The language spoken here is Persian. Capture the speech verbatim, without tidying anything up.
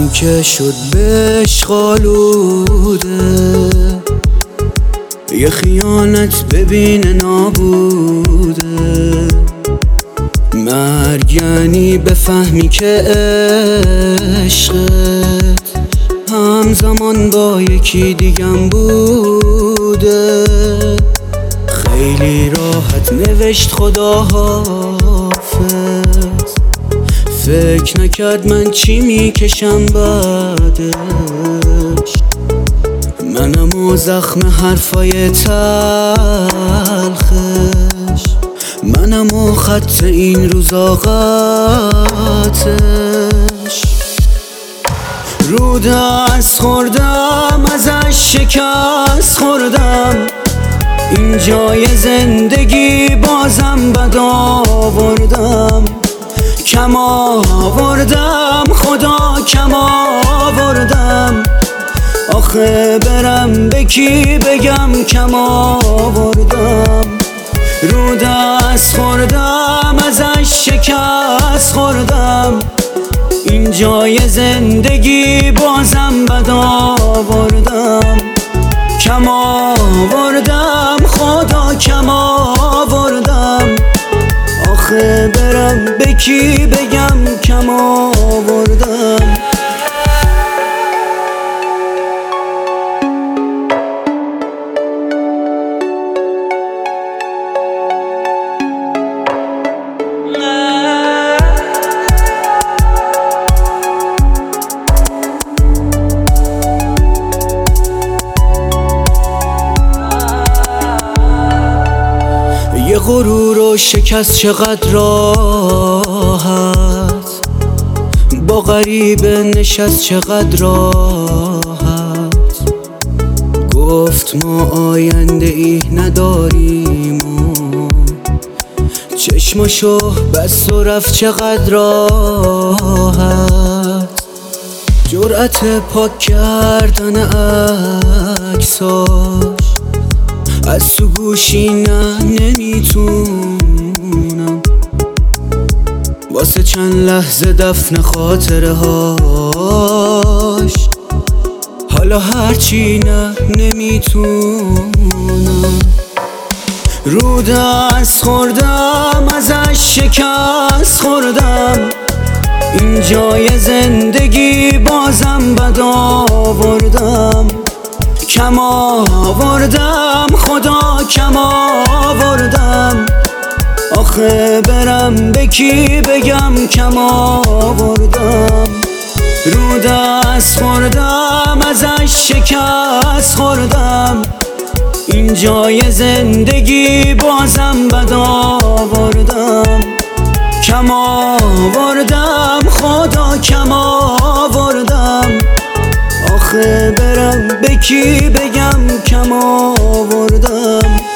زمانی که شد بهش خالوده، یه خیانت ببین نابوده. مرگ یعنی بفهمی که عشقت همزمان با یکی دیگم بوده. خیلی راحت نوشت خدا حافظ، فکر نکرد من چی میکشم بعدش. منم و زخم حرفای تلخش، منم و خط این روزاقاتش. رو دست خوردم ازش شکست خوردم، این جای زندگی بازم بد آوردم. کم آوردم خدا کم آوردم، آخه برم به کی بگم کم آوردم. رو دست خوردم ازش شکست خوردم، این جای زندگی بازم بد آوردم. کم آوردم خدا کم آوردم، آخه برم به کی بگم کم آوردم. یه غرور و شکست چقدر راحت، با غریبه نشست چقدر راحت. گفت ما آینده ای نداریم و چشماشو بس و رفت چقدر راحت. جرأت پاک کردن عکساش از تو گوشی نه نمیتونم، واسه چند لحظه دفن خاطره هاش. حالا هرچی نه نمیتونم. رو دست خوردم ازش شکست خوردم، این جای زندگی بازم بد آوردم. کم آوردم خدا کم آوردم، آخه برم به کی بگم کم آوردم. رو دست خوردم ازش شکست خوردم، این جای زندگی بازم بد آوردم. کم آوردم خدا کم آوردم، آخه برم به کی بگم کم آوردم.